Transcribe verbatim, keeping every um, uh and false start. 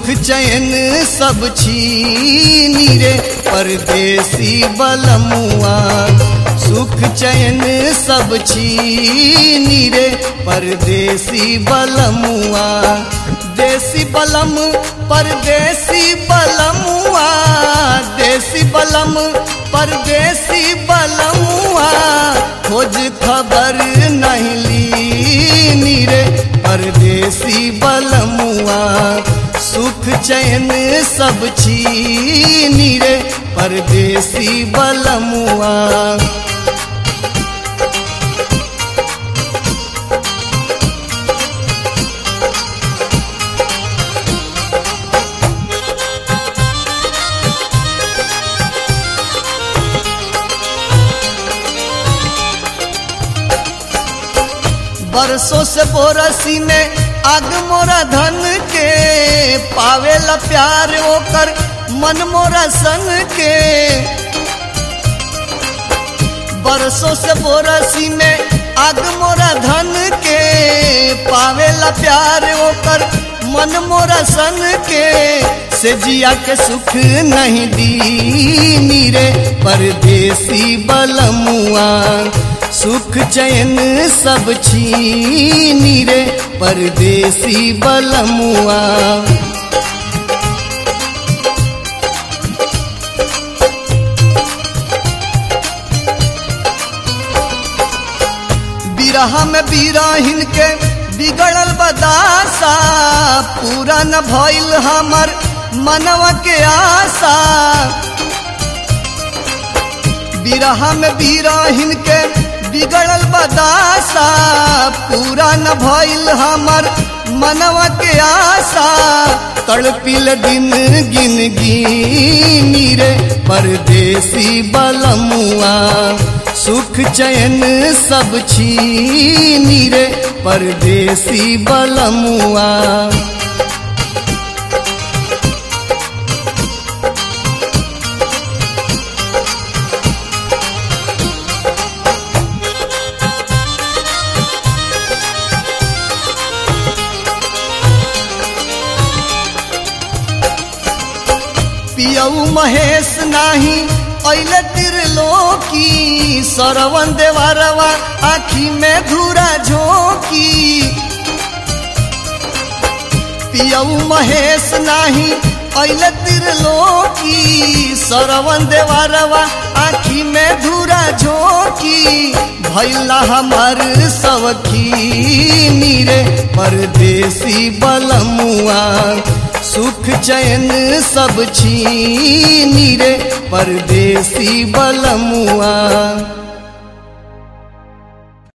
सुख चैन सब छीनी रे परदेसी बलमुआ। सुख चैन सब छीनी रे परदेसी बलमुआ। देसी बलम परदेसी बलमुआ। देसी बलम परदेसी बलमुआ। खोज खबर नहीं लीनी रे परदेसी बलमुआ। सुख चैन सब छीनी रे परदेसी बलमुआ। बरसों से बोरसी में आग मोरा धन के। पावेला प्यार ओकर मन मोरा संग के। बरसों से बोरसी में आग मोरा धन के। पावेला प्यार ओकर मन मोरा संग के। से जिया के सुख नहीं दीनी रे परदेसी बलमुआ। सुख चैन सब छीनी रे परदेसी बलमुआ। बिरहा में बिरहिन के बिगड़ल बदासा। पूरा न भइल हमर मनवा के आशा। बिरहा में बिरहिन के बिगड़ल बदासा। पूरा न भइल हमर मनवा के आशा। तड़पिल दिन गिन गिनी रे परदेसी बलमुआ। सुख चैन सब छीनी रे परदेसी बलमुआ। पियऊ महेश नाही अइले त्रिलोकी। सरवन देवरवा आँखी में धूरा झोंकी। पियऊ महेश नाही अइले त्रिलोकी। सरवन देवरवा आँखी में धूरा झोंकी। भइला हमार सवखीनी रे परदेसी बलमुआ। सुख चैन सब छीनी रे परदेसी बलमुआ।